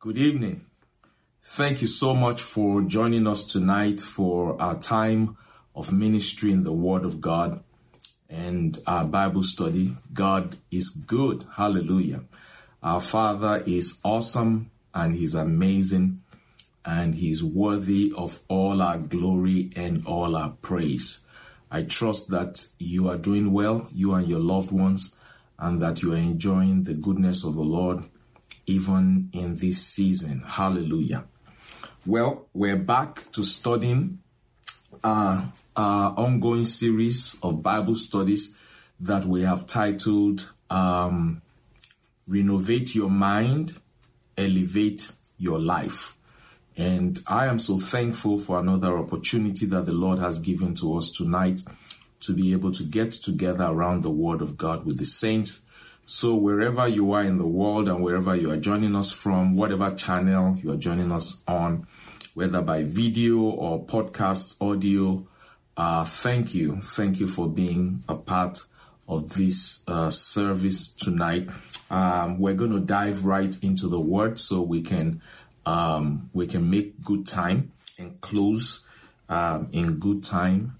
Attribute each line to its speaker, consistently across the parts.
Speaker 1: Good evening. Thank you so much for joining us tonight for our time of ministry in the Word of God and our Bible study. God is good. Hallelujah. Our Father is awesome and He's amazing and He's worthy of all our glory and all our praise. I trust that you are doing well, you and your loved ones, and that you are enjoying the goodness of the Lord even in this season. Hallelujah. Well, we're back to studying our ongoing series of Bible studies that we have titled Renovate Your Mind, Elevate Your Life. And I am so thankful for another opportunity that the Lord has given to us tonight to be able to get together around the Word of God with the saints. So wherever you are in the world and wherever you are joining us from, whatever channel you are joining us on, whether by video or podcast audio, thank you. Thank you for being a part of this service tonight. We're going to dive right into the Word so we can make good time and close in good time.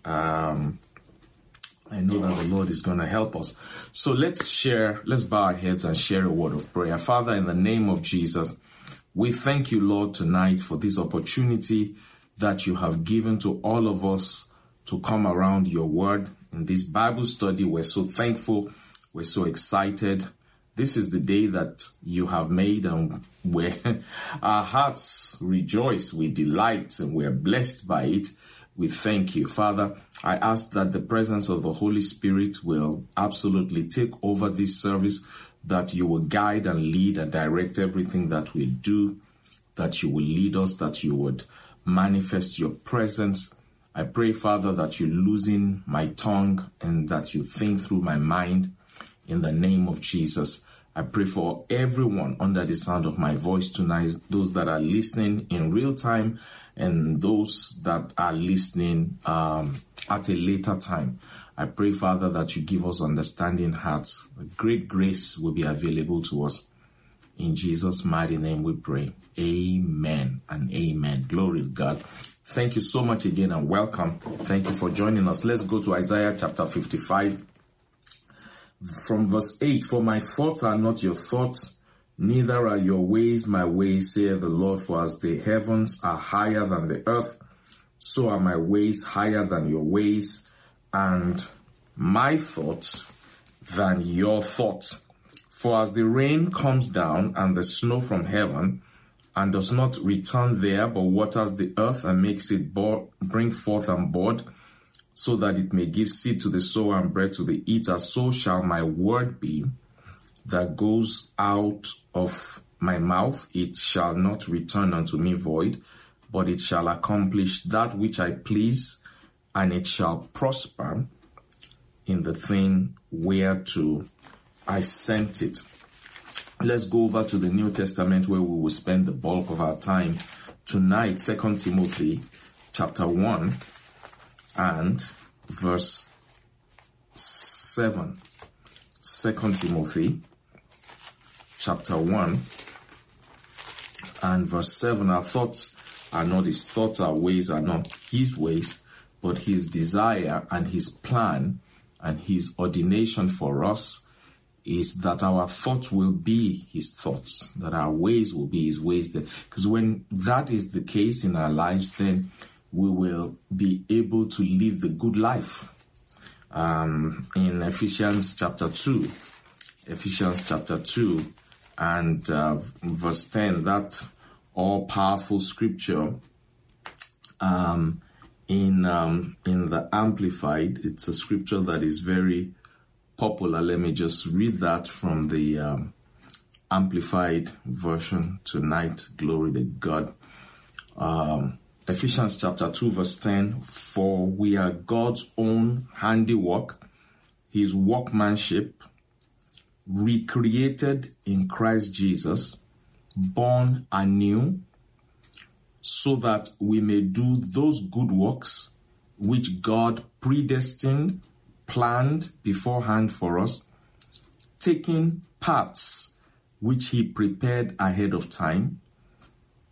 Speaker 1: I know that the Lord is going to help us. So let's bow our heads and share a word of prayer. Father, in the name of Jesus, we thank you, Lord, tonight for this opportunity that you have given to all of us to come around your word in this Bible study. We're so thankful. We're so excited. This is the day that you have made and where our hearts rejoice, we delight, and we're blessed by it. We thank you. Father, I ask that the presence of the Holy Spirit will absolutely take over this service, that you will guide and lead and direct everything that we do, that you will lead us, that you would manifest your presence. I pray, Father, that you loosen my tongue and that you think through my mind in the name of Jesus. I pray for everyone under the sound of my voice tonight, those that are listening in real time and those that are listening at a later time. I pray, Father, that you give us understanding hearts. Great grace will be available to us. In Jesus' mighty name we pray. Amen and amen. Glory to God. Thank you so much again and welcome. Thank you for joining us. Let's go to Isaiah chapter 55. From verse 8, for my thoughts are not your thoughts, neither are your ways my ways, saith the Lord. For as the heavens are higher than the earth, so are my ways higher than your ways, and my thoughts than your thoughts. For as the rain comes down and the snow from heaven, and does not return there, but waters the earth and makes it bring forth and bud, so that it may give seed to the sower and bread to the eater, so shall my word be that goes out of my mouth. It shall not return unto me void, but it shall accomplish that which I please, and it shall prosper in the thing whereto I sent it. Let's go over to the New Testament where we will spend the bulk of our time tonight. 2 Timothy chapter 1 and verse 7. 2 Timothy chapter 1 and verse 7. Our thoughts are not his thoughts, our ways are not his ways, but his desire and his plan and his ordination for us is that our thoughts will be his thoughts, that our ways will be his ways. Because when that is the case in our lives, then we will be able to live the good life. In Ephesians chapter 2 and verse 10, that all-powerful scripture in the Amplified, it's a scripture that is very popular. Let me just read that from the Amplified version tonight. Glory to God. Ephesians chapter 2 verse 10, for we are God's own handiwork, his workmanship, recreated in Christ Jesus, born anew, so that we may do those good works which God predestined, planned beforehand for us, taking paths which he prepared ahead of time,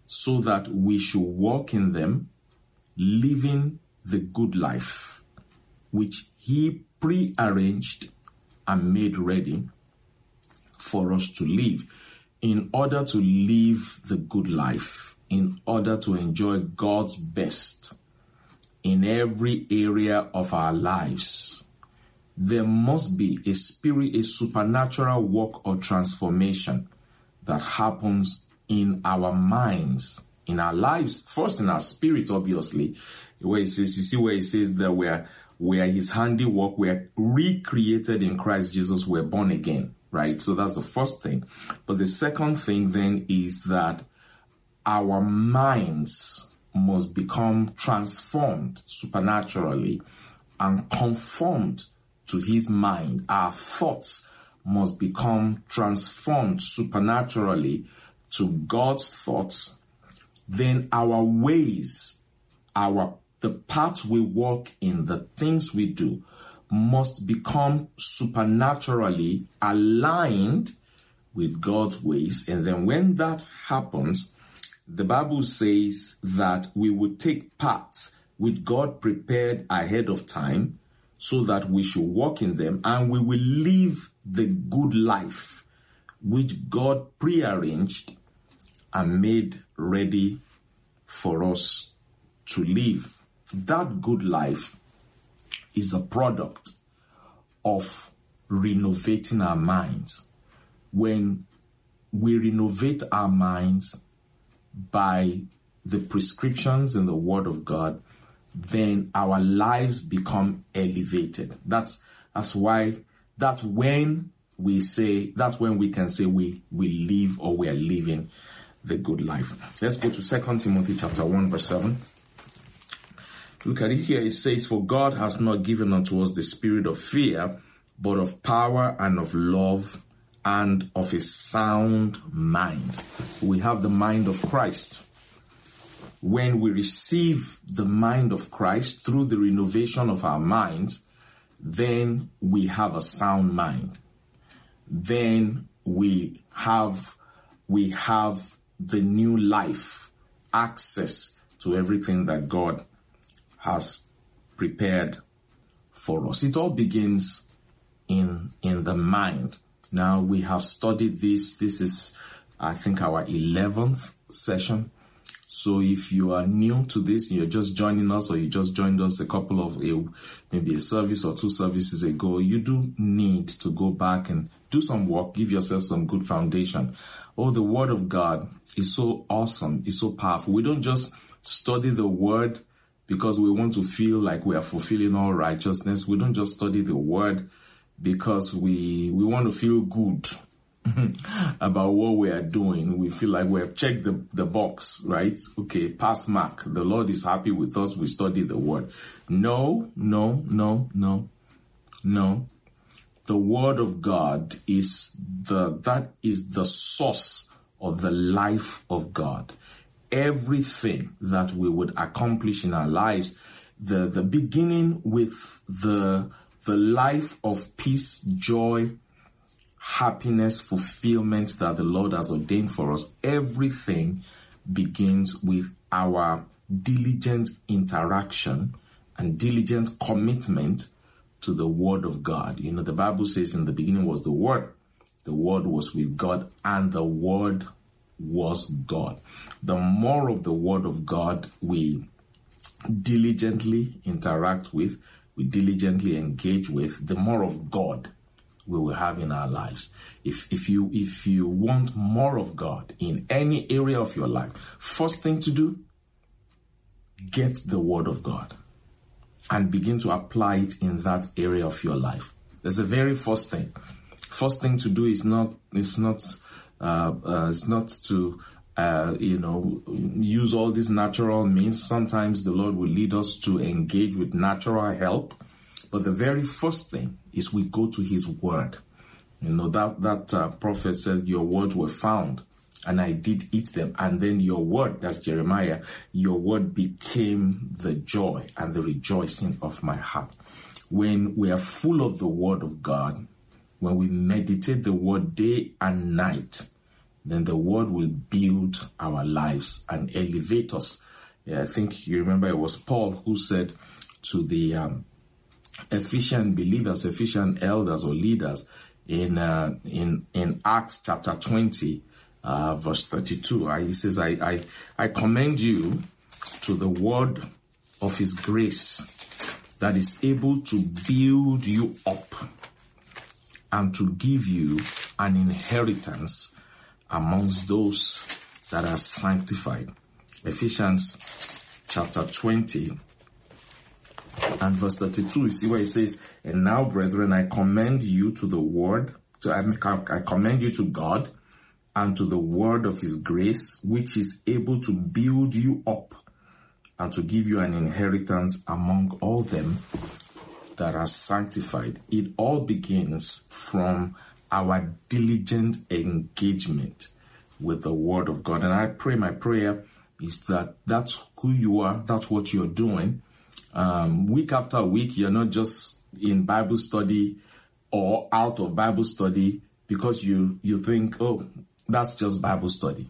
Speaker 1: so that we should walk in them, living the good life, which he prearranged and made ready for us to live. In order to live the good life, in order to enjoy God's best in every area of our lives, there must be a supernatural work or transformation that happens in our minds, in our lives, first in our spirit, obviously, where it says, you see where it says that we're his handiwork, we're recreated in Christ Jesus, we're born again, right? So that's the first thing. But the second thing then is that our minds must become transformed supernaturally and conformed to his mind. Our thoughts must become transformed supernaturally to God's thoughts. Then our ways, the paths we walk in, the things we do, must become supernaturally aligned with God's ways. And then when that happens, the Bible says that we will take paths which God prepared ahead of time so that we should walk in them, and we will live the good life which God prearranged and made ready for us to live. That good life is a product of renovating our minds. When we renovate our minds by the prescriptions in the Word of God, then our lives become elevated. That's when we can say we live, or we are living the good life. Let's go to 2 Timothy chapter 1 verse 7. Look at it here. It says, "For God has not given unto us the spirit of fear, but of power and of love and of a sound mind." We have the mind of Christ. When we receive the mind of Christ through the renovation of our minds, then we have a sound mind. Then we have the new life, access to everything that God has prepared for us. It all begins in the mind. Now, we have studied this. This is, I think, our 11th session. So if you are new to this, you're just joining us, or you just joined us a couple of, maybe a service or two services ago, you do need to go back and do some work, give yourself some good foundation. Oh, the Word of God is so awesome. It's so powerful. We don't just study the Word because we want to feel like we are fulfilling all righteousness. We don't just study the Word because we want to feel good about what we are doing. We feel like we have checked the box, right? Okay, pass mark. The Lord is happy with us. We study the Word. No. The Word of God is the source of the life of God. Everything that we would accomplish in our lives, the beginning with the life of peace, joy, happiness, fulfillment that the Lord has ordained for us, everything begins with our diligent interaction and diligent commitment to the Word of God. You know, the Bible says in the beginning was the Word was with God, and the Word was God. The more of the Word of God we diligently interact with, we diligently engage with, the more of God we will have in our lives. If you want more of God in any area of your life, first thing to do, get the Word of God and begin to apply it in that area of your life. That's the very first thing. First thing to do is not to use all these natural means. Sometimes the Lord will lead us to engage with natural help. But the very first thing is we go to His Word. You know, that prophet said, "Your words were found, and I did eat them." And then your word, that's Jeremiah, your word became the joy and the rejoicing of my heart. When we are full of the Word of God, when we meditate the Word day and night, then the word will build our lives and elevate us. Yeah, I think you remember it was Paul who said to the Ephesian believers, Ephesian elders or leaders in Acts chapter 20, verse 32. He says, I commend you to the word of his grace that is able to build you up and to give you an inheritance amongst those that are sanctified. Ephesians chapter 20 and verse 32, you see where it says, and now, brethren, I commend you to the word, I commend you to God and to the word of his grace, which is able to build you up and to give you an inheritance among all them that are sanctified. It all begins from our diligent engagement with the word of God. And I pray, my prayer is that that's who you are, that's what you're doing. Week after week, you're not just in Bible study or out of Bible study because you think, oh, that's just Bible study.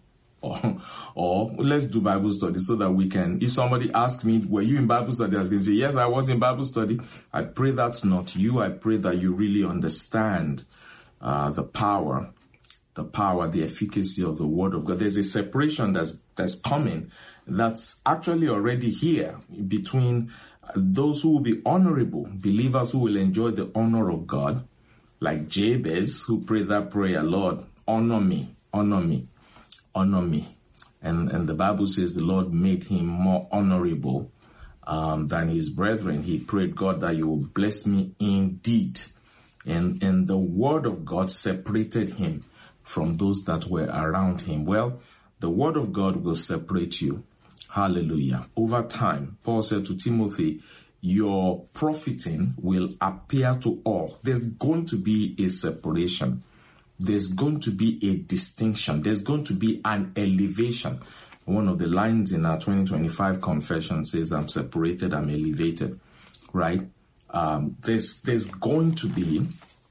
Speaker 1: Or let's do Bible study so that we can, if somebody asks me, were you in Bible study? I can say, yes, I was in Bible study. I pray that's not you. I pray that you really understand the power, the efficacy of the word of God. There's a separation that's coming, that's actually already here between those who will be honorable, believers who will enjoy the honor of God, like Jabez, who prayed that prayer, Lord, honor me, honor me, honor me. And the Bible says the Lord made him more honorable than his brethren. He prayed, God, that you will bless me indeed. And the word of God separated him from those that were around him. Well, the word of God will separate you. Hallelujah. Over time, Paul said to Timothy, your profiting will appear to all. There's going to be a separation. There's going to be a distinction. There's going to be an elevation. One of the lines in our 2025 confession says, I'm separated, I'm elevated, right? There's going to be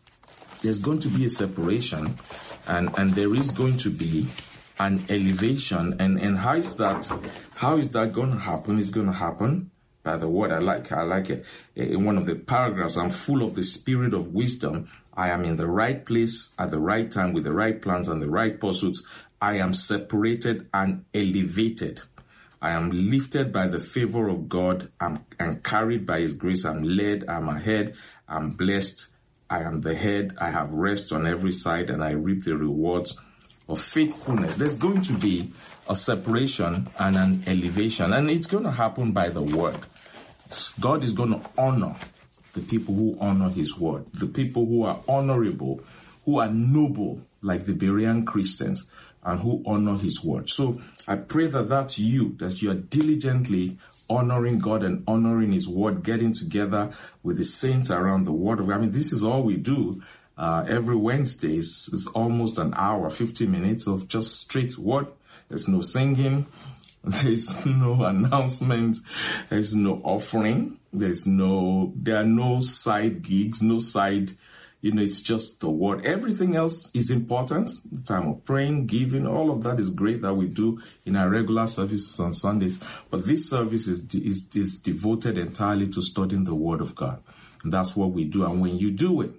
Speaker 1: a separation and there is going to be an elevation. And how is that going to happen? It's going to happen by the word. I like it. In one of the paragraphs, I'm full of the spirit of wisdom. I am in the right place at the right time with the right plans and the right pursuits. I am separated and elevated. I am lifted by the favor of God. I'm carried by his grace. I'm led. I'm ahead. I'm blessed. I am the head. I have rest on every side and I reap the rewards of faithfulness. There's going to be a separation and an elevation, and it's going to happen by the word. God is going to honor the people who honor his word, the people who are honorable, who are noble, like the Berean Christians, and who honor his word. So I pray that that's you, that you are diligently honoring God and honoring his word, getting together with the saints around the word. I mean, this is all we do. Every Wednesday is almost an hour, 50 minutes of just straight word. There's no singing. There's no announcements. There's no offering. There are no side gigs, no side, it's just the word. Everything else is important. The time of praying, giving, all of that is great that we do in our regular services on Sundays. But this service is devoted entirely to studying the word of God. And that's what we do. And when you do it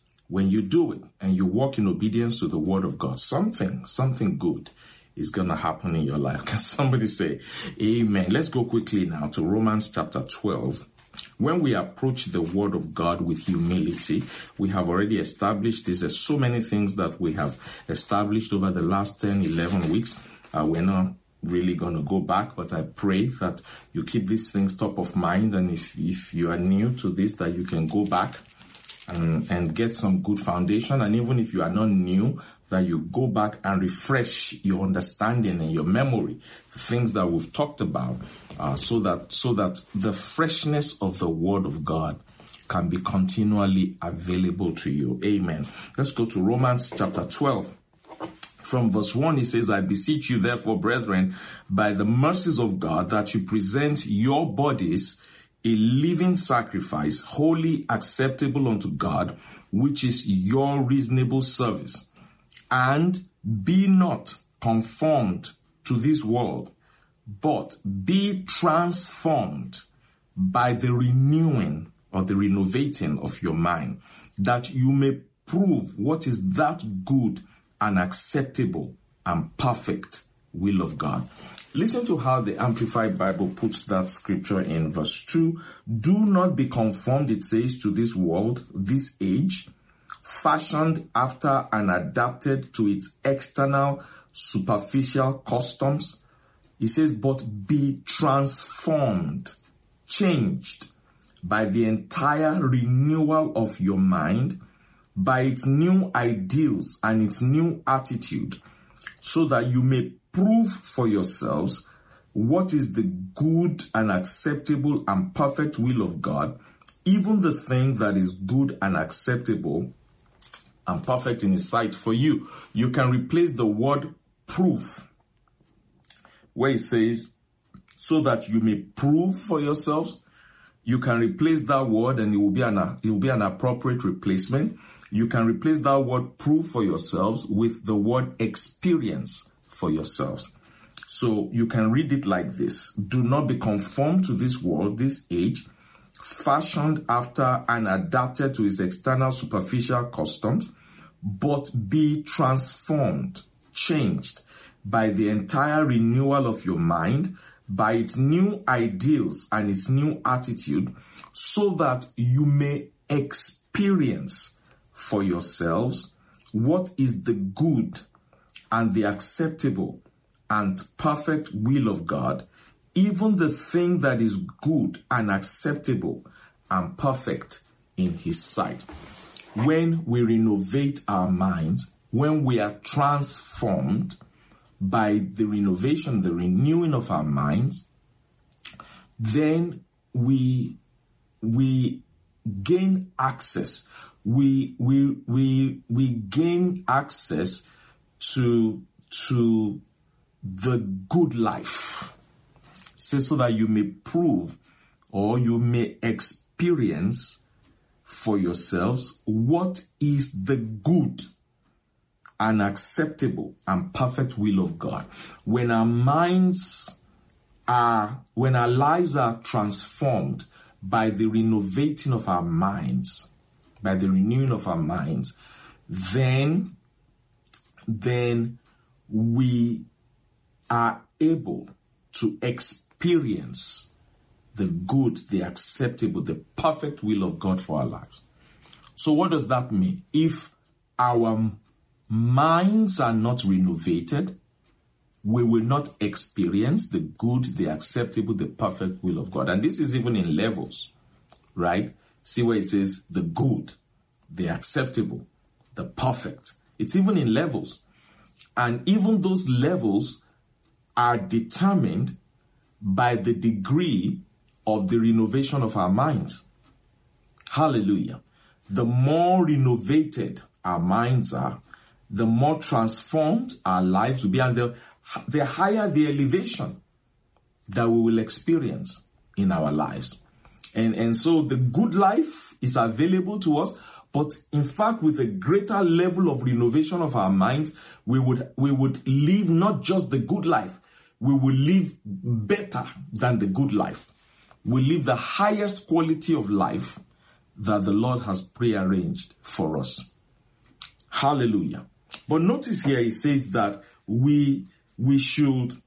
Speaker 1: and you walk in obedience to the word of God, something good is going to happen in your life. Can somebody say amen? Let's go quickly now to Romans chapter 12. When we approach the word of God with humility, we have already established this. There's so many things that we have established over the last 10, 11 weeks. We're not really going to go back, but I pray that you keep these things top of mind. And if you are new to this, that you can go back and get some good foundation. And even if you are not new, that you go back and refresh your understanding and your memory, the things that we've talked about, so that the freshness of the word of God can be continually available to you. Amen. Let's go to Romans chapter 12. From verse 1, it says, I beseech you therefore, brethren, by the mercies of God, that you present your bodies a living sacrifice, wholly acceptable unto God, which is your reasonable service. And Be not conformed to this world, but be transformed by the renewing or the renovating of your mind, that you may prove what is that good and acceptable and perfect will of God. Listen to how the Amplified Bible puts that scripture in verse 2. Do not be conformed, it says, to this world, this age, fashioned after and adapted to its external, superficial customs. It says, but be transformed, changed by the entire renewal of your mind, by its new ideals and its new attitude, so that you may prove for yourselves what is the good and acceptable and perfect will of God, even the thing that is good and acceptable and perfect in His sight for you. You can replace the word proof, where it says, so that you may prove for yourselves. You can replace that word and it will be an appropriate replacement. You can replace that word prove for yourselves with the word experience for yourselves. So you can read it like this. Do not be conformed to this world, this age, fashioned after and adapted to its external superficial customs, but be transformed, changed by the entire renewal of your mind, by its new ideals and its new attitude, so that you may experience for yourselves what is the good and the acceptable and perfect will of God, even the thing that is good and acceptable and perfect in His sight. When we renovate our minds, when we are transformed by the renovation, the renewing of our minds, then we gain access. We gain access to the good life. So that you may prove or you may experience for yourselves what is the good and acceptable and perfect will of God. When our lives are transformed by the renovating of our minds, by the renewing of our minds, then we are able to experience the good, the acceptable, the perfect will of God for our lives. So what does that mean? If our minds are not renovated, we will not experience the good, the acceptable, the perfect will of God. And this is even in levels, right? See where it says the good, the acceptable, the perfect. It's even in levels. And even those levels are determined by the degree of the renovation of our minds. Hallelujah. The more renovated our minds are, the more transformed our lives will be, and the higher the elevation that we will experience in our lives. And so the good life is available to us, but in fact, with a greater level of renovation of our minds, we would live not just the good life, we will live better than the good life. We live the highest quality of life that the Lord has prearranged for us. Hallelujah. But notice here it says that we should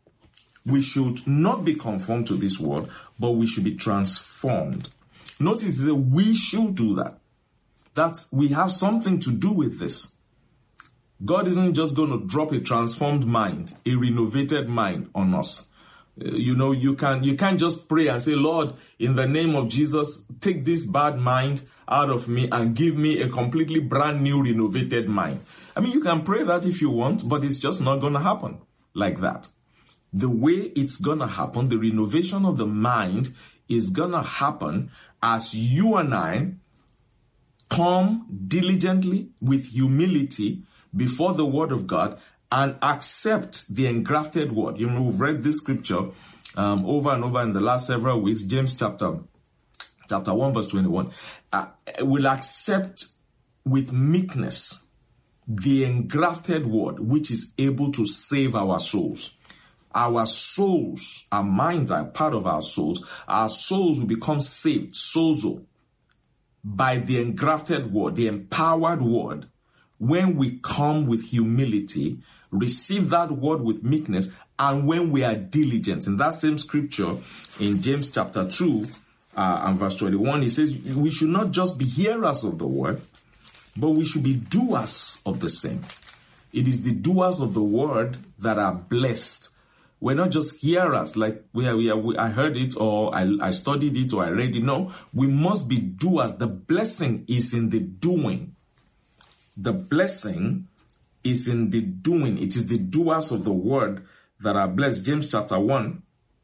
Speaker 1: not be conformed to this world, but we should be transformed. Notice that we should do that. That we have something to do with this. God isn't just going to drop a transformed mind, a renovated mind on us. You can't just pray and say, Lord, in the name of Jesus, take this bad mind out of me and give me a completely brand new renovated mind. I mean, you can pray that if you want, but it's just not going to happen like that. The way it's going to happen, the renovation of the mind is going to happen as you and I come diligently with humility before the Word of God and accept the engrafted Word. We've read this scripture over and over in the last several weeks, James chapter 1 verse 21. Will accept with meekness the engrafted word, which is able to save our souls. Our souls, our minds are part of our souls. Our souls will become saved, sozo, by the engrafted word, the empowered word, when we come with humility, receive that word with meekness, and when we are diligent. In that same scripture, in James chapter 2 and verse 21, he says, we should not just be hearers of the word, but we should be doers of the same. It is the doers of the word that are blessed. We're not just hearers, like I heard it, or I studied it, or I read it. No, we must be doers. The blessing is in the doing. The blessing is in the doing. It is the doers of the word that are blessed. James chapter 1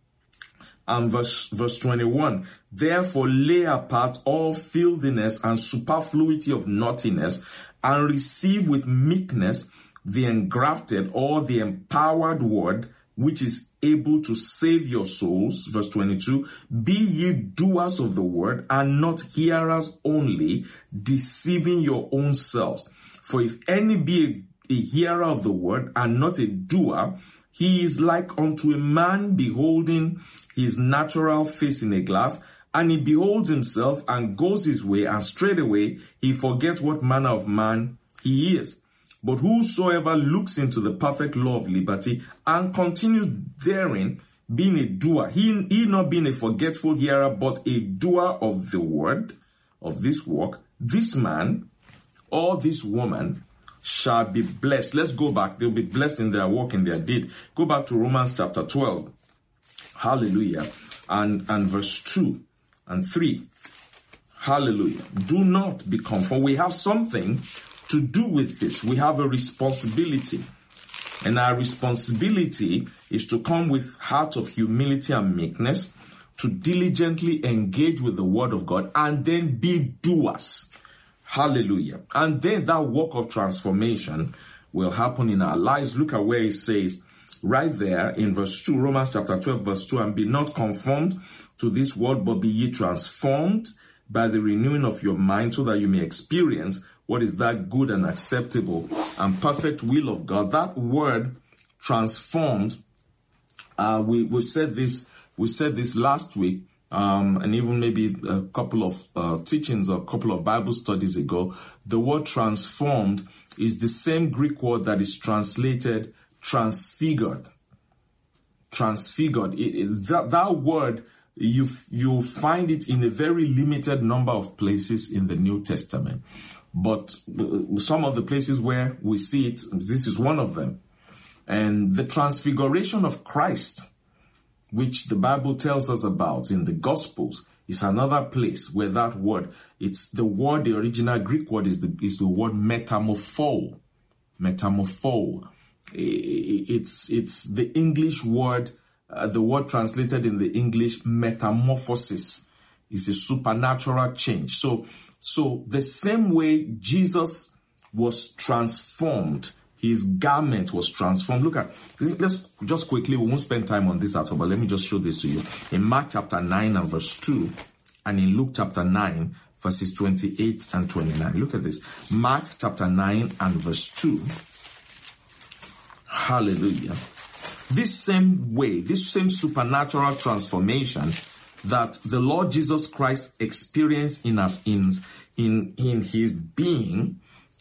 Speaker 1: and verse 21. Therefore lay apart all filthiness and superfluity of naughtiness, and receive with meekness the engrafted or the empowered word, which is able to save your souls. Verse 22, be ye doers of the word, and not hearers only, deceiving your own selves. For if any be a hearer of the word, and not a doer, he is like unto a man beholding his natural face in a glass, and he beholds himself, and goes his way, and straightway he forgets what manner of man he is. But whosoever looks into the perfect law of liberty and continues therein, being a doer, he not being a forgetful hearer, but a doer of the word, of this work, this man or this woman shall be blessed. Let's go back. They'll be blessed in their work, in their deed. Go back to Romans chapter 12. Hallelujah. And verse 2 and 3. Hallelujah. Do not be conformed. We have something to do with this. We have a responsibility. And our responsibility is to come with heart of humility and meekness, to diligently engage with the word of God, and then be doers. Hallelujah. And then that work of transformation will happen in our lives. Look at where it says right there in verse 2, Romans chapter 12, verse 2, and be not conformed to this world, but be ye transformed by the renewing of your mind, so that you may experience what is that good and acceptable and perfect will of God. That word transformed, we said this last week, and even maybe a couple of teachings or a couple of Bible studies ago. The word transformed is the same Greek word that is translated transfigured. Transfigured. That word, you find it in a very limited number of places in the New Testament. But some of the places where we see it, this is one of them. And the transfiguration of Christ, which the Bible tells us about in the Gospels, is another place where that word, it's the word, the original Greek word is the word metamorpho. Metamorpho. It's the English word, the word translated in the English metamorphosis. It's a supernatural change. So the same way Jesus was transformed, his garment was transformed. Let's just quickly, we won't spend time on this at all, but let me just show this to you. In Mark chapter 9 and verse 2, and in Luke chapter 9, verses 28 and 29. Look at this. Mark chapter 9 and verse 2. Hallelujah. This same way, this same supernatural transformation that the Lord Jesus Christ experienced in us, in his being,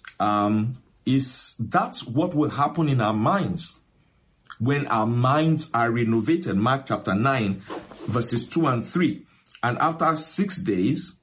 Speaker 1: is that what will happen in our minds when our minds are renovated. Mark chapter 9, verses 2 and 3. And after 6 days,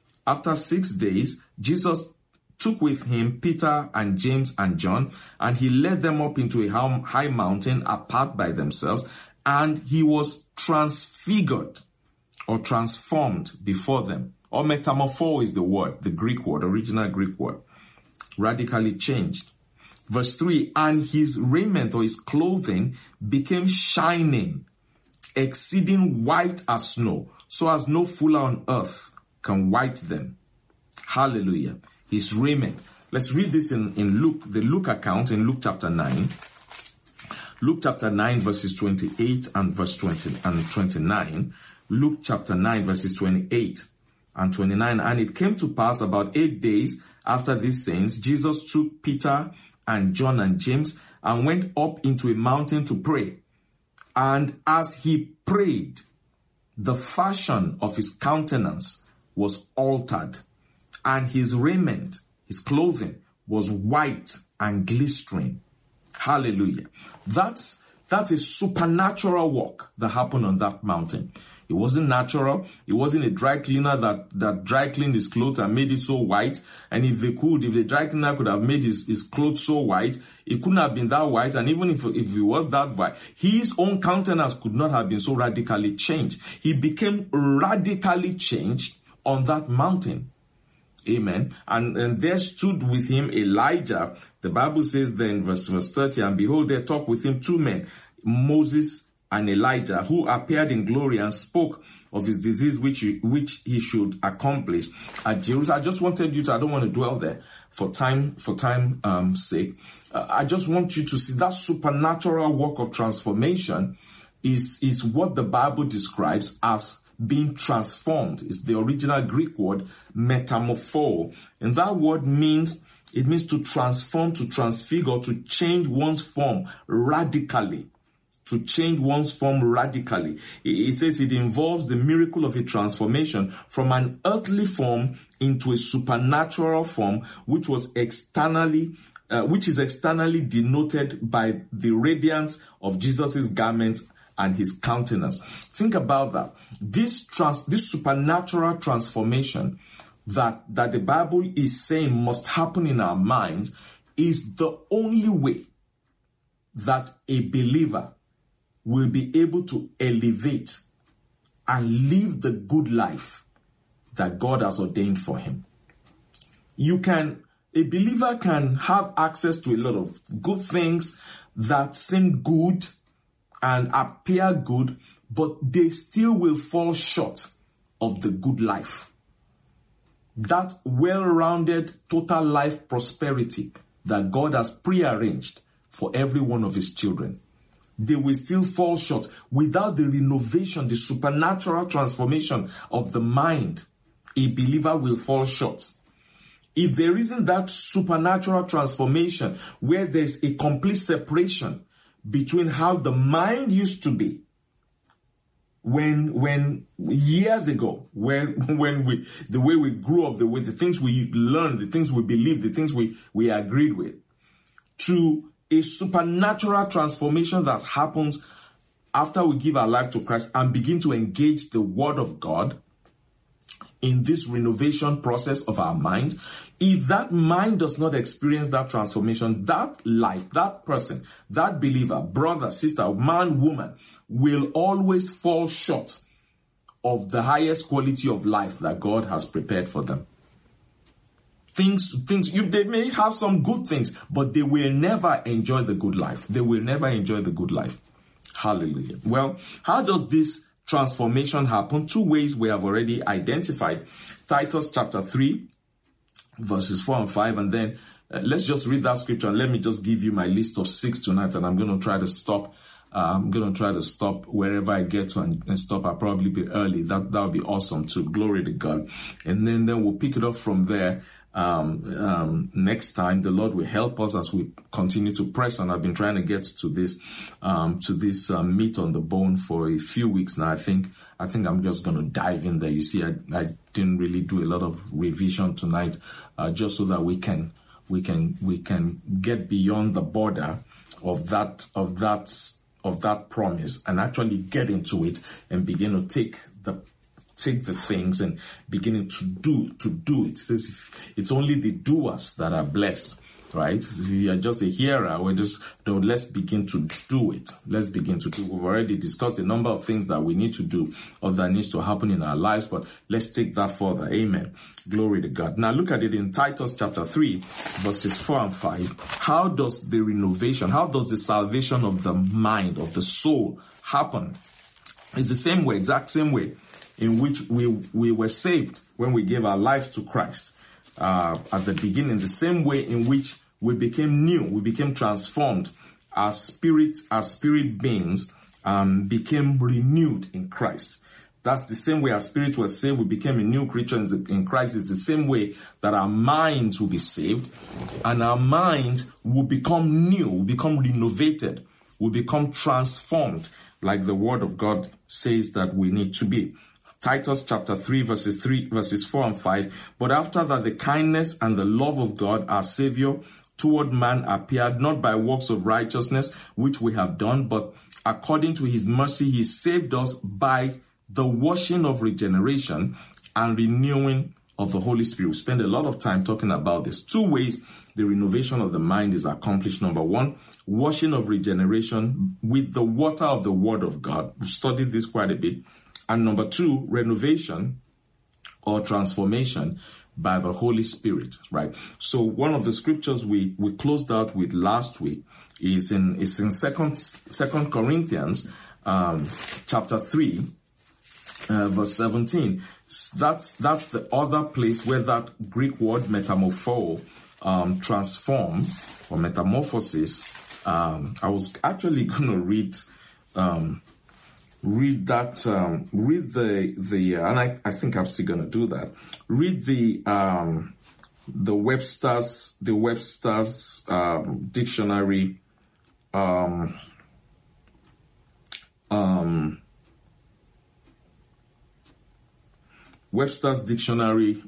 Speaker 1: Jesus took with him Peter and James and John, and he led them up into a high mountain apart by themselves, and he was transfigured or transformed before them. Or metamorpho is the word, the Greek word, original Greek word. Radically changed. Verse 3, and his raiment or his clothing became shining, exceeding white as snow, so as no fuller on earth can white them. Hallelujah. His raiment. Let's read this in Luke, the Luke account in Luke chapter 9. Luke chapter 9 verses 28 and verse 20 and 29. Luke chapter 9 verses 28 and 29. And it came to pass about 8 days after these sayings, Jesus took Peter and John and James and went up into a mountain to pray. And as he prayed, the fashion of his countenance was altered, and his raiment, his clothing, was white and glistering. Hallelujah. That's a supernatural work that happened on that mountain. It wasn't natural. It wasn't a dry cleaner that dry cleaned his clothes and made it so white. And if the dry cleaner could have made his clothes so white, it couldn't have been that white. And even if it was that white, his own countenance could not have been so radically changed. He became radically changed on that mountain. Amen. And there stood with him Elijah. The Bible says there in verse 30, and behold, there talked with him two men, Moses and Elijah, who appeared in glory and spoke of his disease which he should accomplish at Jerusalem. I just wanted you to, I don't want to dwell there for time sake. I just want you to see that supernatural work of transformation is what the Bible describes as being transformed. It's the original Greek word metamorpho. And that word means to transform, to transfigure, to change one's form radically. To change one's form radically. It says it involves the miracle of a transformation from an earthly form into a supernatural form, which is externally denoted by the radiance of Jesus' garments and his countenance. Think about that. This supernatural transformation that the Bible is saying must happen in our minds is the only way that a believer will be able to elevate and live the good life that God has ordained for him. A believer can have access to a lot of good things that seem good and appear good, but they still will fall short of the good life. That well-rounded total life prosperity that God has prearranged for every one of his children. They will still fall short without the renovation, the supernatural transformation of the mind. A believer will fall short. If there isn't that supernatural transformation where there's a complete separation between how the mind used to be when years ago, the way we grew up, the things we learned, the things we believed, the things we agreed with, to a supernatural transformation that happens after we give our life to Christ and begin to engage the Word of God in this renovation process of our minds. If that mind does not experience that transformation, that life, that person, that believer, brother, sister, man, woman, will always fall short of the highest quality of life that God has prepared for them. They may have some good things, but they will never enjoy the good life. They will never enjoy the good life. Hallelujah. Well, how does this transformation happen? Two ways we have already identified. Titus chapter 3, verses 4 and 5. And then let's just read that scripture. And let me just give you my list of 6 tonight. And I'm going to try to stop. Wherever I get to and stop. I'll probably be early. That'll be awesome too. Glory to God. And then we'll pick it up from there. Next time, the Lord will help us as we continue to press. And I've been trying to get to this meat on the bone for a few weeks now. I think I'm just going to dive in there. You see, I didn't really do a lot of revision tonight, just so that we can get beyond the border of that promise and actually get into it and begin to take the things and beginning to do it. It says it's only the doers that are blessed, right? If you are just a hearer, let's begin to do it. Let's begin to do. We've already discussed a number of things that we need to do or that needs to happen in our lives, but let's take that further. Amen. Glory to God. Now look at it in Titus chapter 3, verses 4 and 5. How does the renovation, how does the salvation of the mind, of the soul happen? It's the same way, exact same way in which we were saved when we gave our lives to Christ. At the beginning, the same way in which we became new, we became transformed. Our spirit beings became renewed in Christ. That's the same way our spirit was saved. We became a new creature in Christ. It's the same way that our minds will be saved, and our minds will become new, will become renovated, will become transformed, like the word of God says that we need to be. Titus chapter 3, verses 4 and 5. But after that, the kindness and the love of God, our Savior, toward man appeared, not by works of righteousness, which we have done, but according to his mercy, he saved us by the washing of regeneration and renewing of the Holy Spirit. We spend a lot of time talking about this. 2 ways the renovation of the mind is accomplished. Number 1, washing of regeneration with the water of the Word of God. We've studied this quite a bit. And number 2, renovation or transformation by the Holy Spirit, right? So one of the scriptures we closed out with last week is in Second Corinthians chapter 3, verse 17. That's the other place where that Greek word metamorpho, transform or metamorphosis. I was actually going to read that, and I think I'm still going to do that. Read the Webster's dictionary, Webster's dictionary,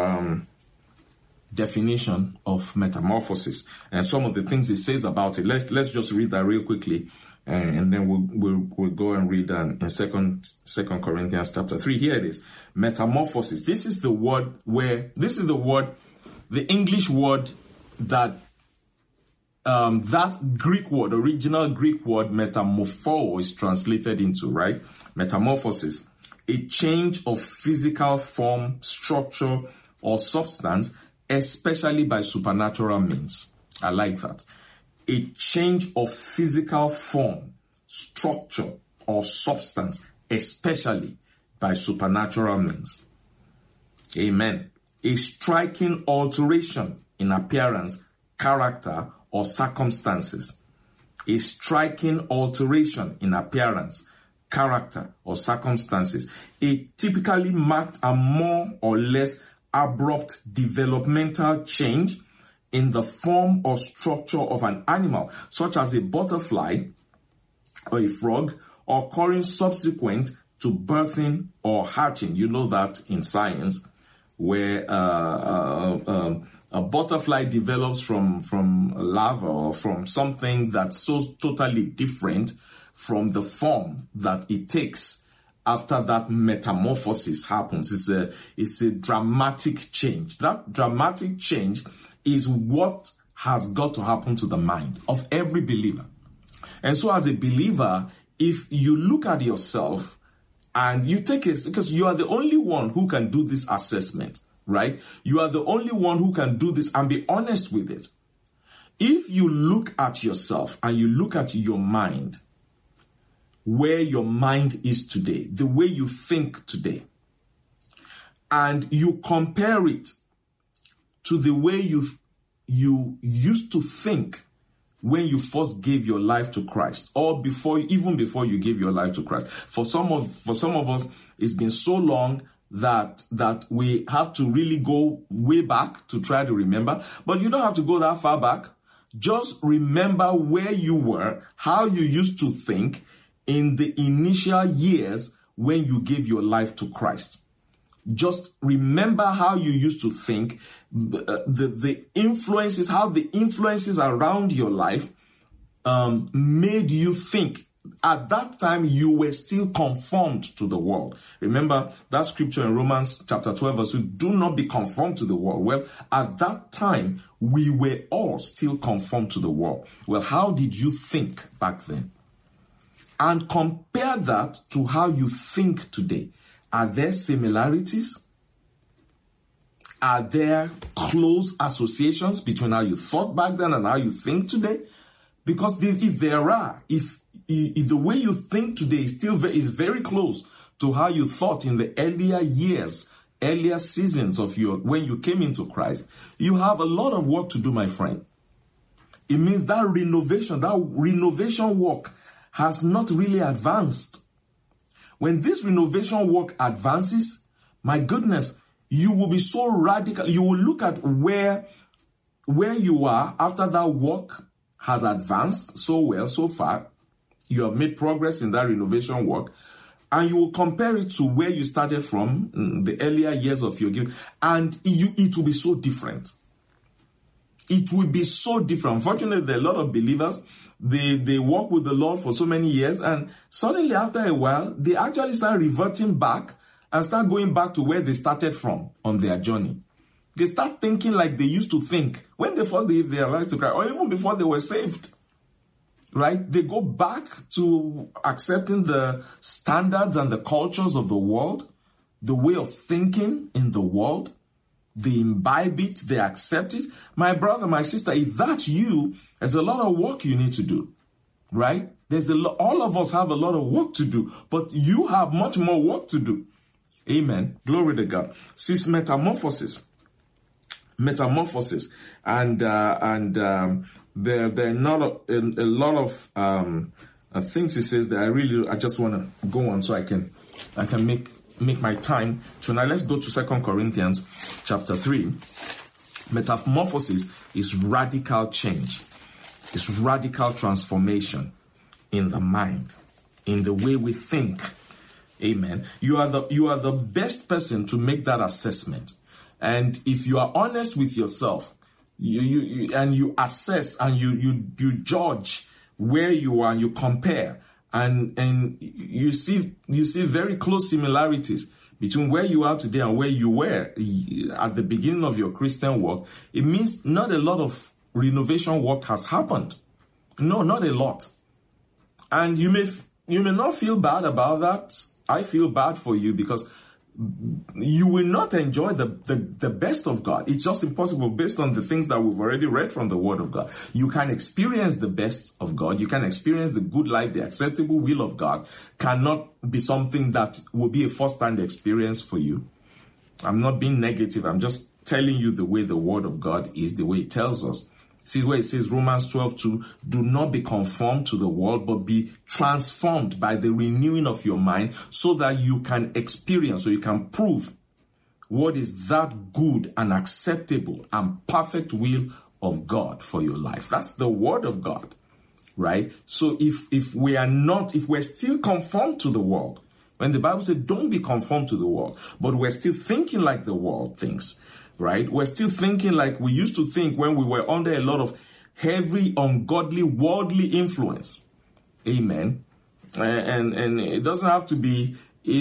Speaker 1: definition of metamorphosis and some of the things it says about it. Let's just read that real quickly. And then we'll go and read in Second Corinthians chapter 3. Here it is. Metamorphosis. This is the English word that that Greek word, original Greek word metamorpho is translated into, right? Metamorphosis. A change of physical form, structure, or substance, especially by supernatural means. I like that. A change of physical form, structure, or substance, especially by supernatural means. Amen. A striking alteration in appearance, character, or circumstances. A striking alteration in appearance, character, or circumstances. A typically marked and more or less abrupt developmental change in the form or structure of an animal, such as a butterfly or a frog, occurring subsequent to birthing or hatching. You know that in science, where a butterfly develops from larva or from something that's so totally different from the form that it takes after that metamorphosis happens. It's a dramatic change. That dramatic change is what has got to happen to the mind of every believer. And so as a believer, if you look at yourself and you take it, because you are the only one who can do this assessment, right? You are the only one who can do this and be honest with it. If you look at yourself and you look at your mind, where your mind is today, the way you think today, and you compare it to the way you used to think when you first gave your life to Christ, or even before you gave your life to Christ. For some of us, it's been so long that we have to really go way back to try to remember. But you don't have to go that far back. Just remember where you were, how you used to think in the initial years when you gave your life to Christ. Just remember how you used to think, the influences, how the influences around your life made you think. At that time, you were still conformed to the world. Remember that scripture in Romans chapter 12, verse 2, do not be conformed to the world. Well, at that time, we were all still conformed to the world. Well, how did you think back then? And compare that to how you think today. Are there similarities? Are there close associations between how you thought back then and how you think today? Because if there are, if the way you think today is still very close to how you thought in the earlier years, earlier seasons of when you came into Christ, you have a lot of work to do, my friend. It means that renovation work has not really advanced. When this renovation work advances, my goodness, you will be so radical. You will look at where you are after that work has advanced so well, so far. You have made progress in that renovation work. And you will compare it to where you started from, the earlier years of your giving, and it will be so different. It will be so different. Unfortunately, there are a lot of believers, they walk with the Lord for so many years, and suddenly after a while, they actually start reverting back and start going back to where they started from on their journey. They start thinking like they used to think when they first gave their life to Christ, or even before they were saved. Right? They go back to accepting the standards and the cultures of the world, the way of thinking in the world. They imbibe it, they accept it. My brother, my sister, if that's you, there's a lot of work you need to do. Right? All of us have a lot of work to do, but you have much more work to do. Amen. Glory to God. Since metamorphosis. And there are not a lot of things he says that I just want to go on so I can make my time tonight. Let's go to 2 Corinthians chapter 3. Metamorphosis is radical change. It's radical transformation in the mind, in the way we think. Amen. You are the best person to make that assessment. And if you are honest with yourself, you assess and you judge where you are, you compare, and you see very close similarities between where you are today and where you were at the beginning of your Christian walk. It means not a lot of renovation work has happened. No, not a lot. And you may not feel bad about that. I feel bad for you because you will not enjoy the best of God. It's just impossible based on the things that we've already read from the Word of God. You can experience the best of God. You can experience the good life, the acceptable will of God cannot be something that will be a first-hand experience for you. I'm not being negative. I'm just telling you the way the Word of God is, the way it tells us. See where it says Romans 12:2, do not be conformed to the world, but be transformed by the renewing of your mind so that you can experience, so you can prove what is that good and acceptable and perfect will of God for your life. That's the Word of God, right? So if we're still conformed to the world, when the Bible says don't be conformed to the world, but we're still thinking like the world thinks, right? We're still thinking like we used to think when we were under a lot of heavy, ungodly, worldly influence. Amen. And it doesn't have to be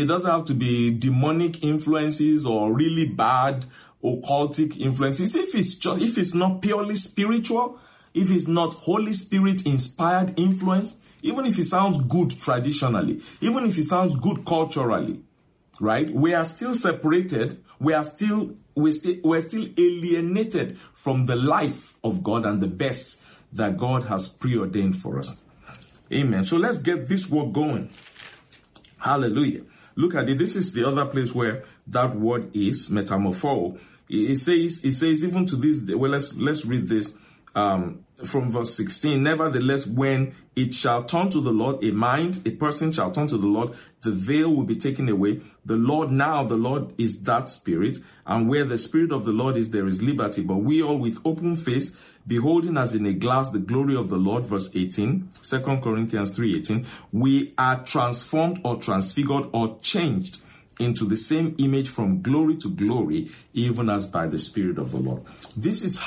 Speaker 1: demonic influences or really bad occultic influences. If it's not purely spiritual, if it's not Holy Spirit inspired influence, even if it sounds good traditionally, even if it sounds good culturally, right? We are still separated. We're still alienated from the life of God and the best that God has preordained for us. Amen. So let's get this work going. Hallelujah. Look at it. This is the other place where that word is, metamorpho. It says even to this day. Well, let's read this from verse 16. Nevertheless, when it shall turn to the Lord, a person shall turn to the Lord, the veil will be taken away. The Lord is that Spirit, and where the Spirit of the Lord is, there is liberty. But we all with open face, beholding as in a glass the glory of the Lord, verse 18, 2 Corinthians 3:18, we are transformed or transfigured or changed into the same image from glory to glory, even as by the Spirit of the Lord. This is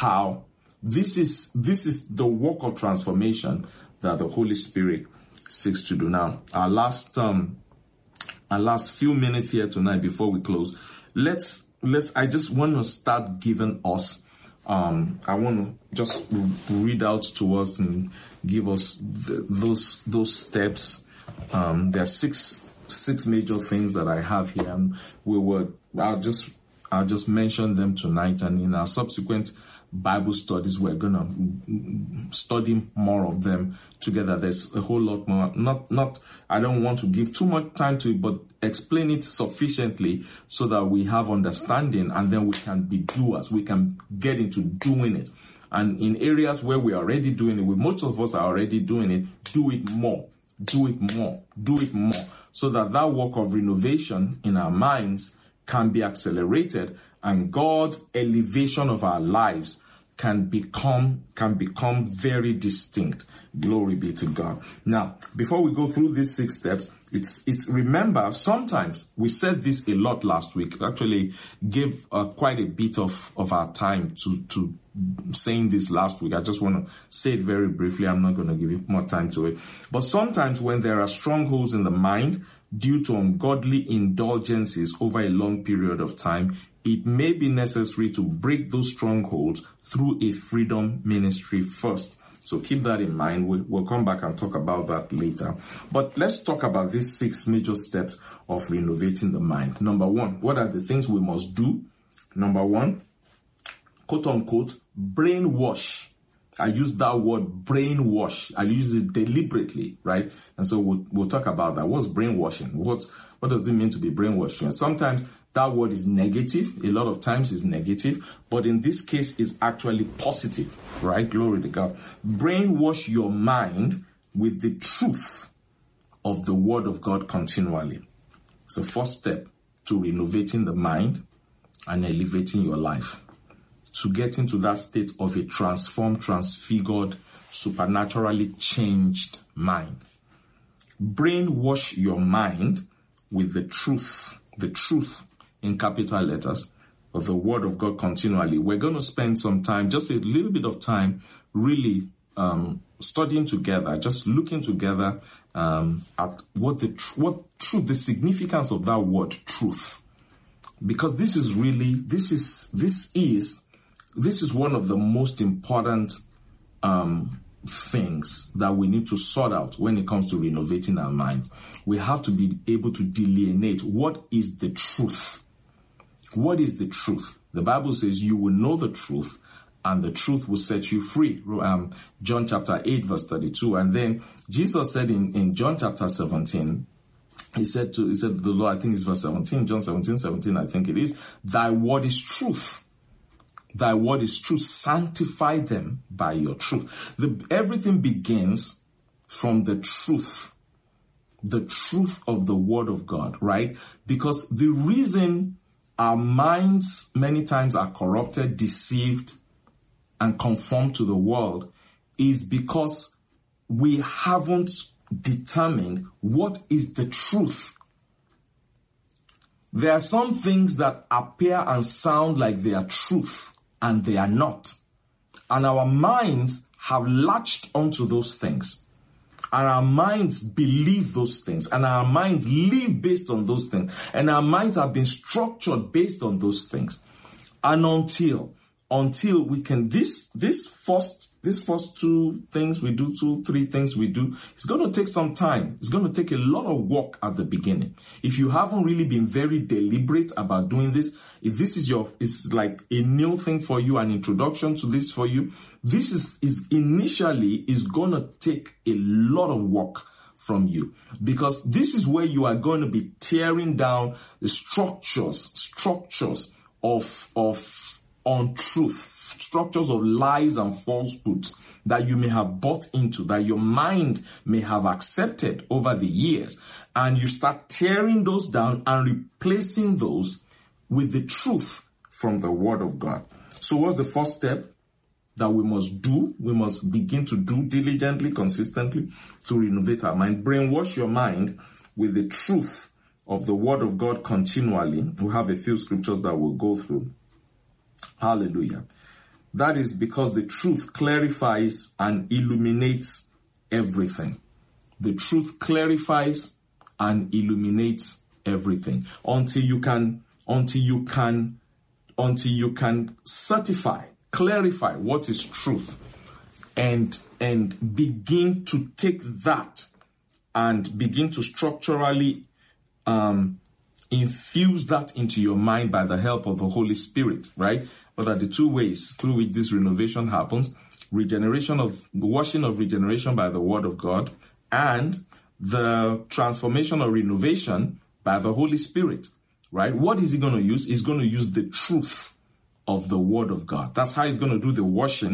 Speaker 1: the work of transformation that the Holy Spirit seeks to do. Now, our last few minutes here tonight before we close, I just want to start giving us, I want to just read out to us and give us those steps. There are six major things that I have here, and I'll just mention them tonight, and in our subsequent Bible studies, we're gonna study more of them together. There's a whole lot more. I don't want to give too much time to it, but explain it sufficiently so that we have understanding, and then we can be doers. We can get into doing it. And in areas where we're already doing it, most of us are already doing it, do it more. Do it more. Do it more. so that that work of renovation in our minds can be accelerated and God's elevation of our lives can become very distinct. Glory be to God. Now, before we go through these 6 steps, it's remember, sometimes we said this a lot last week. We actually gave quite a bit of our time to saying this last week. I just want to say it very briefly. I'm not going to give you more time to it. But sometimes when there are strongholds in the mind due to ungodly indulgences over a long period of time, it may be necessary to break those strongholds through a freedom ministry first. So keep that in mind. We'll come back and talk about that later. But let's talk about these 6 major steps of renovating the mind. Number 1, what are the things we must do? Number 1, quote unquote, brainwash. I use that word brainwash. I use it deliberately, right? And so we'll talk about that. What's brainwashing? What does it mean to be brainwashing? And sometimes that word is negative. A lot of times it's negative, but in this case it's actually positive, right? Glory to God. Brainwash your mind with the truth of the word of God continually. It's the first step to renovating the mind and elevating your life, to get into that state of a transformed, transfigured, supernaturally changed mind. Brainwash your mind with the truth in capital letters of the word of God continually. We're going to spend some time, just a little bit of time, really studying together, just looking together at what truth, the significance of that word truth. Because this is one of the most important things that we need to sort out when it comes to renovating our minds. We have to be able to delineate what is the truth. What is the truth? The Bible says you will know the truth and the truth will set you free. John chapter 8 verse 32. And then Jesus said in John chapter 17, he said to the Lord, I think it's verse 17, John 17, I think it is, thy word is truth. Thy word is truth. Sanctify them by your truth. Everything begins from the truth of the word of God, right? Because the reason our minds many times are corrupted, deceived, and conformed to the world is because we haven't determined what is the truth. There are some things that appear and sound like they are truth, and they are not. And our minds have latched onto those things. And our minds believe those things. And our minds live based on those things. And our minds have been structured based on those things. And until we can, this first 2 things we do, 2, 3 things we do, it's going to take some time. It's going to take a lot of work at the beginning. If you haven't really been very deliberate about doing this, if this is it's like a new thing for you, an introduction to this for you, this is initially going to take a lot of work from you, because this is where you are going to be tearing down the structures of untruth, structures of lies and falsehoods that you may have bought into, that your mind may have accepted over the years. And you start tearing those down and replacing those with the truth from the word of God. So what's the first step that we must do? We must begin to do diligently, consistently to renovate our mind. Brainwash your mind with the truth of the word of God continually. We have a few scriptures that we'll go through. Hallelujah. That is because the truth clarifies and illuminates everything. The truth clarifies and illuminates everything until you can certify, clarify what is truth, and begin to take that and begin to structurally infuse that into your mind by the help of the Holy Spirit, right? But are the 2 ways through which this renovation happens: washing of regeneration by the word of God, and the transformation or renovation by the Holy Spirit, right? What is he going to use? He's going to use the truth of the word of God. That's how he's going to do the washing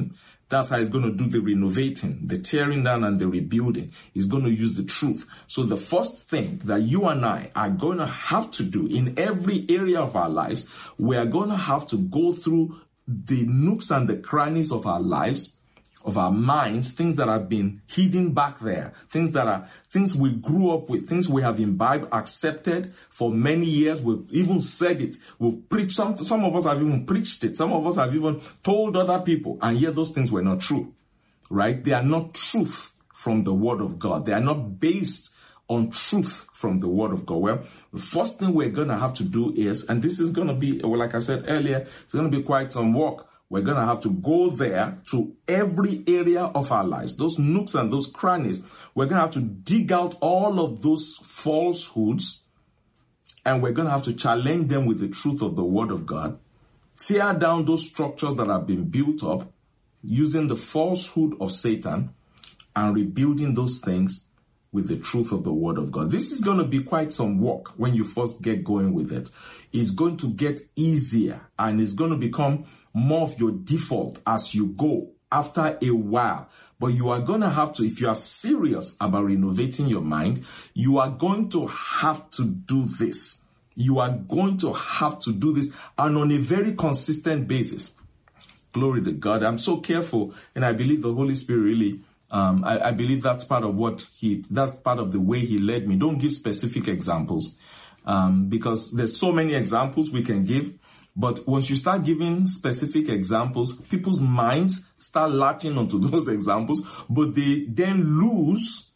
Speaker 1: That's how he's going to do the renovating, the tearing down and the rebuilding. He's going to use the truth. So the first thing that you and I are going to have to do in every area of our lives, we are going to have to go through the nooks and the crannies of our lives, of our minds, things that have been hidden back there, things we grew up with, things we have imbibed, accepted for many years. We've even said it. We've preached some of us have even preached it. Some of us have even told other people, and yet those things were not true, right? They are not truth from the word of God. They are not based on truth from the word of God. Well, the first thing we're going to have to do is, and this is going to be, well, like I said earlier, it's going to be quite some work. We're going to have to go there to every area of our lives, those nooks and those crannies. We're going to have to dig out all of those falsehoods, and we're going to have to challenge them with the truth of the word of God, tear down those structures that have been built up using the falsehood of Satan, and rebuilding those things with the truth of the word of God. This is going to be quite some work when you first get going with it. It's going to get easier, and it's going to become more of your default as you go after a while. But you are going to have to, if you are serious about renovating your mind, you are going to have to do this. You are going to have to do this, and on a very consistent basis. Glory to God. I'm so careful, and I believe the Holy Spirit really, I believe that's part of that's part of the way he led me. Don't give specific examples, because there's so many examples we can give. But once you start giving specific examples, people's minds start latching onto those examples, but they then lose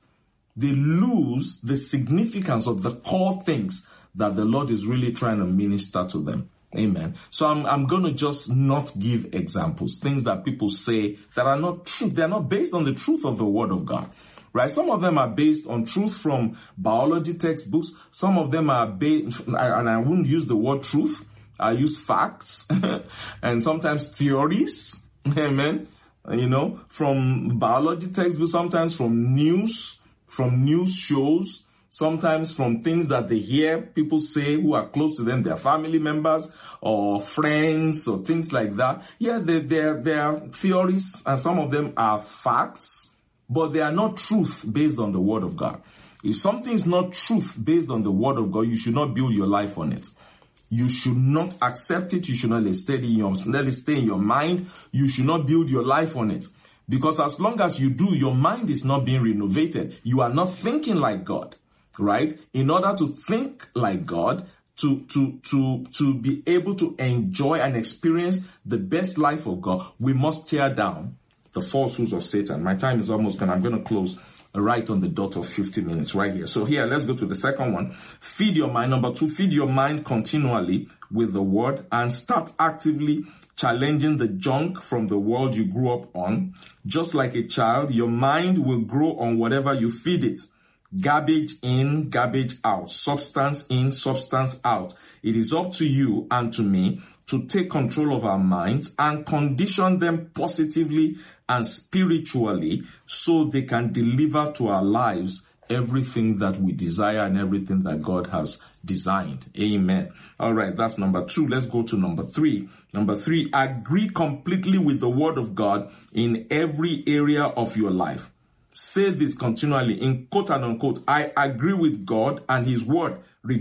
Speaker 1: the significance of the core things that the Lord is really trying to minister to them. Amen. So I'm going to just not give examples, things that people say that are not true. They're not based on the truth of the word of God. Right? Some of them are based on truth from biology textbooks. Some of them are based, and I wouldn't use the word truth. I use facts and sometimes theories, amen, from biology textbooks, sometimes from news shows, sometimes from things that they hear people say who are close to them, their family members or friends or things like that. Yeah, they are theories, and some of them are facts, but they are not truth based on the word of God. If something is not truth based on the word of God, you should not build your life on it. You should not accept it. You should not let it stay in your mind. You should not build your life on it. Because as long as you do, your mind is not being renovated. You are not thinking like God, right? In order to think like God, to be able to enjoy and experience the best life of God, we must tear down the falsehoods of Satan. My time is almost gone. I'm going to close right on the dot of 50 minutes right here. So here, let's go to the second one. Feed your mind. Number 2, feed your mind continually with the word, and start actively challenging the junk from the world you grew up on. Just like a child, your mind will grow on whatever you feed it. Garbage in, garbage out. Substance in, substance out. It is up to you and to me to take control of our minds and condition them positively and spiritually so they can deliver to our lives everything that we desire and everything that God has designed. Amen. All right, that's number 2. Let's go to number 3. Number 3, agree completely with the word of God in every area of your life. Say this continually in quote and unquote, I agree with God and his word regarding ...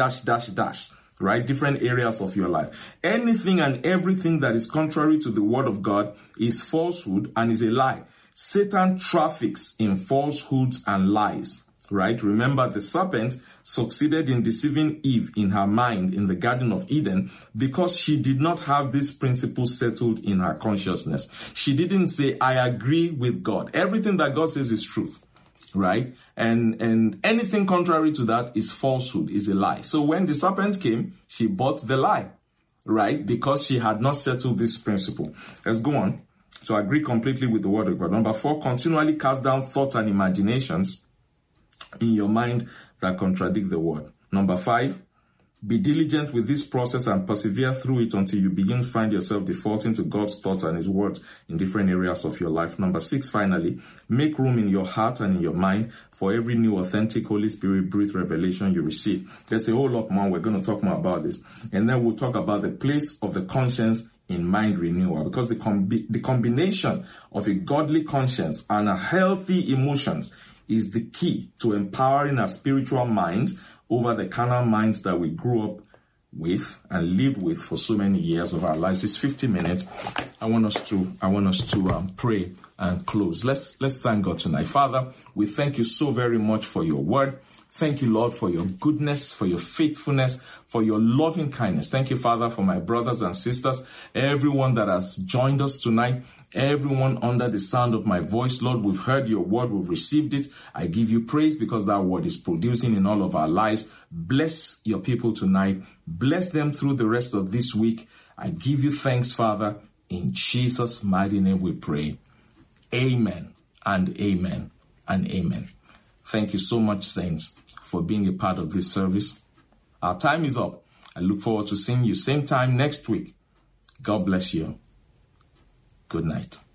Speaker 1: Right? Different areas of your life. Anything and everything that is contrary to the word of God is falsehood and is a lie. Satan traffics in falsehoods and lies. Right? Remember, the serpent succeeded in deceiving Eve in her mind in the Garden of Eden because she did not have this principle settled in her consciousness. She didn't say, I agree with God. Everything that God says is truth. Right? And anything contrary to that is falsehood, is a lie. So when the serpent came, she bought the lie, right? Because she had not settled this principle. Let's go on. So agree completely with the word of God. Number 4, continually cast down thoughts and imaginations in your mind that contradict the word. Number 5, be diligent with this process and persevere through it until you begin to find yourself defaulting to God's thoughts and his words in different areas of your life. Number 6, finally, make room in your heart and in your mind for every new authentic Holy Spirit breathed revelation you receive. There's a whole lot more. We're going to talk more about this. And then we'll talk about the place of the conscience in mind renewal, because the combination of a godly conscience and a healthy emotions is the key to empowering our spiritual minds over the carnal minds that we grew up with and lived with for so many years of our lives. It's 50 minutes. I want us to pray and close. Let's thank God tonight. Father, we thank you so very much for your word. Thank you, Lord, for your goodness, for your faithfulness, for your loving kindness. Thank you, Father, for my brothers and sisters, everyone that has joined us tonight, everyone under the sound of my voice. Lord, we've heard your word, we've received it. I give you praise because that word is producing in all of our lives. Bless your people tonight. Bless them through the rest of this week. I give you thanks, Father. In Jesus' mighty name we pray. Amen and amen and amen. Thank you so much, saints, for being a part of this service. Our time is up. I look forward to seeing you same time next week. God bless you. Good night.